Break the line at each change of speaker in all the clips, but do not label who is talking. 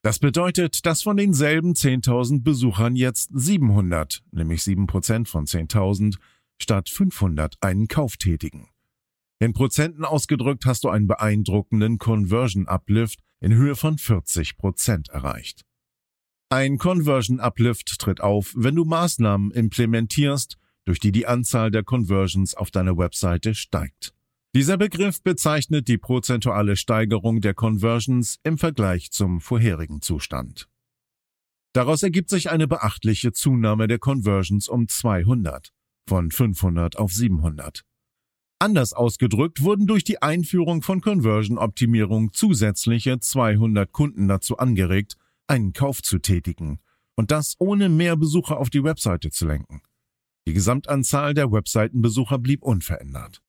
Das bedeutet, dass von denselben 10.000 Besuchern jetzt 700, nämlich 7% von 10.000, statt 500 einen Kauf tätigen. In Prozenten ausgedrückt hast du einen beeindruckenden Conversion Uplift in Höhe von 40% erreicht. Ein Conversion Uplift tritt auf, wenn du Maßnahmen implementierst, durch die die Anzahl der Conversions auf deiner Webseite steigt. Dieser Begriff bezeichnet die prozentuale Steigerung der Conversions im Vergleich zum vorherigen Zustand. Daraus ergibt sich eine beachtliche Zunahme der Conversions um 200, von 500 auf 700. Anders ausgedrückt wurden durch die Einführung von Conversion-Optimierung zusätzliche 200 Kunden dazu angeregt, einen Kauf zu tätigen, und das ohne mehr Besucher auf die Webseite zu lenken. Die Gesamtanzahl der Webseitenbesucher blieb unverändert.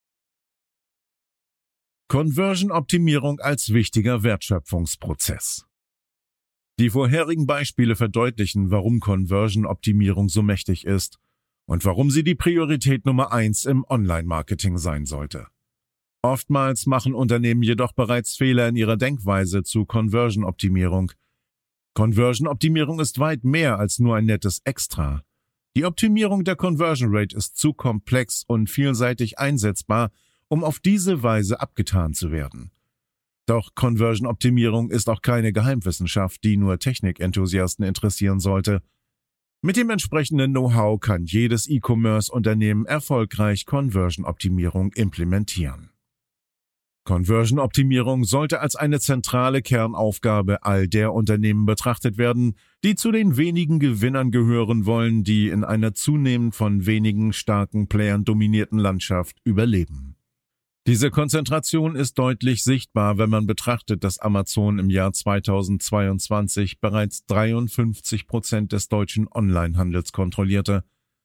Conversion-Optimierung als wichtiger Wertschöpfungsprozess. Die vorherigen Beispiele verdeutlichen, warum Conversion-Optimierung so mächtig ist und warum sie die Priorität Nummer 1 im Online-Marketing sein sollte. Oftmals machen Unternehmen jedoch bereits Fehler in ihrer Denkweise zu Conversion-Optimierung. Conversion-Optimierung ist weit mehr als nur ein nettes Extra. Die Optimierung der Conversion Rate ist zu komplex und vielseitig einsetzbar, um auf diese Weise abgetan zu werden. Doch Conversion-Optimierung ist auch keine Geheimwissenschaft, die nur Technikenthusiasten interessieren sollte. Mit dem entsprechenden Know-how kann jedes E-Commerce-Unternehmen erfolgreich Conversion-Optimierung implementieren. Conversion-Optimierung sollte als eine zentrale Kernaufgabe all der Unternehmen betrachtet werden, die zu den wenigen Gewinnern gehören wollen, die in einer zunehmend von wenigen starken Playern dominierten Landschaft überleben. Diese Konzentration ist deutlich sichtbar, wenn man betrachtet, dass Amazon im Jahr 2022 bereits 53% des deutschen Onlinehandels kontrollierte,